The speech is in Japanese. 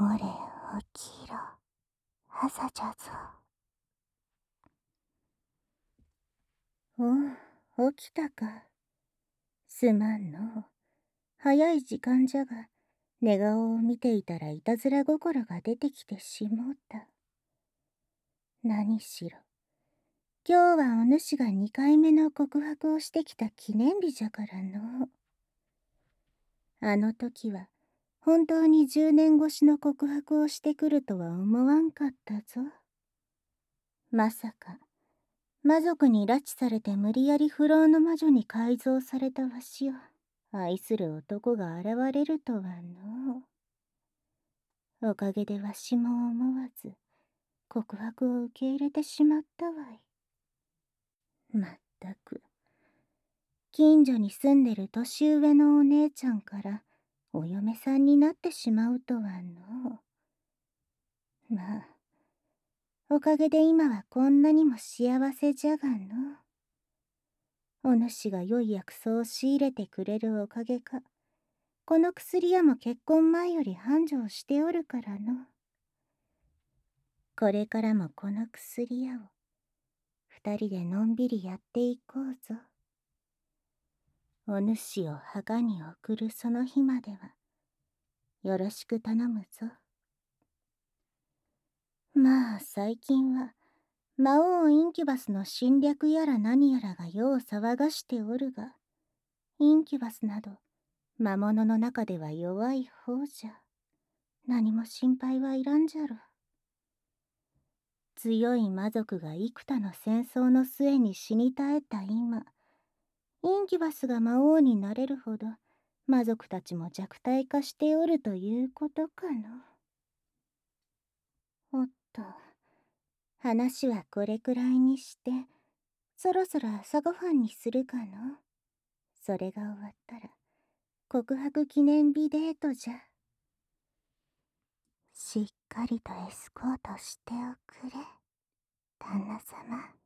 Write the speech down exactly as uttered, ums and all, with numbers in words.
俺起きろ、朝じゃぞ。おう、起きたか。すまんの。早い時間じゃが、寝顔を見ていたらいたずら心が出てきてしもうた。何しろ、今日はお主が二回目の告白をしてきた記念日じゃからの。あの時は、本当に十年越しの告白をしてくるとは思わんかったぞ。まさか、魔族に拉致されて無理やり不老の魔女に改造されたわしを愛する男が現れるとはの。おかげでわしも思わず告白を受け入れてしまったわい。まったく、近所に住んでる年上のお姉ちゃんからお嫁さんになってしまうとはの。まあ、おかげで今はこんなにも幸せじゃがの。お主が良い薬草を仕入れてくれるおかげか、この薬屋も結婚前より繁盛しておるからの。これからもこの薬屋を二人でのんびりやっていこうぞ。お主を墓に送るその日まではよろしく頼むぞ。まあ最近は魔王インキュバスの侵略やら何やらが世を騒がしておるが、インキュバスなど魔物の中では弱い方じゃ。何も心配はいらんじゃろ。強い魔族が幾多の戦争の末に死に絶えた今、インキュバスが魔王になれるほど魔族たちも弱体化しておるということかの。おっと、話はこれくらいにして、そろそろ朝ごはんにするかの。それが終わったら、告白記念日デートじゃ。しっかりとエスコートしておくれ、旦那様。